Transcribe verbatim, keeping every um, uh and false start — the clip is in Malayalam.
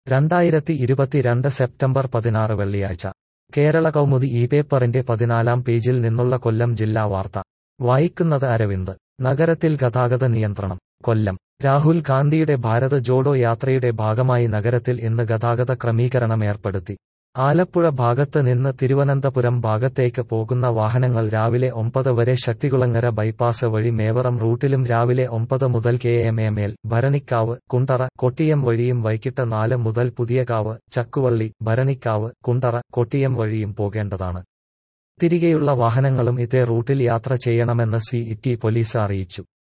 രണ്ടായിരത്തി ഇരുപത്തിരണ്ട് സെപ്റ്റംബർ പതിനാറ് വെള്ളിയാഴ്ച കേരള കൗമുദി ഈ പേപ്പറിന്റെ പതിനാലാം പേജിൽ നിന്നുള്ള കൊല്ലം ജില്ലാ വാർത്ത വായിക്കുന്നത് അരവിന്ദ്. നഗരത്തിൽ ഗതാഗത നിയന്ത്രണം. കൊല്ലം. രാഹുൽ ഗാന്ധിയുടെ ഭാരത് ജോഡോ യാത്രയുടെ ഭാഗമായി നഗരത്തിൽ ഇന്ന് ഗതാഗത ക്രമീകരണം ഏർപ്പെടുത്തി. ആലപ്പുഴ ഭാഗത്ത് നിന്ന് തിരുവനന്തപുരം ഭാഗത്തേക്ക് പോകുന്ന വാഹനങ്ങൾ രാവിലെ ഒമ്പത് വരെ ശക്തികുളങ്ങര ബൈപ്പാസ് വഴി മേവറം റൂട്ടിലും രാവിലെ ഒമ്പത് മുതൽ K M M L, Bharanikkavu, Kundara, Kottiyam വഴിയും വൈകിട്ട് നാല് മുതൽ പുതിയകാവ്, ചക്കുവള്ളി, ഭരണിക്കാവ്, കുണ്ടറ, കൊട്ടിയം വഴിയും പോകേണ്ടതാണ്. തിരികെയുള്ള വാഹനങ്ങളും ഇതേ റൂട്ടിൽ യാത്ര ചെയ്യണമെന്ന് സി ഇ ടി പോലീസ് അറിയിച്ചു.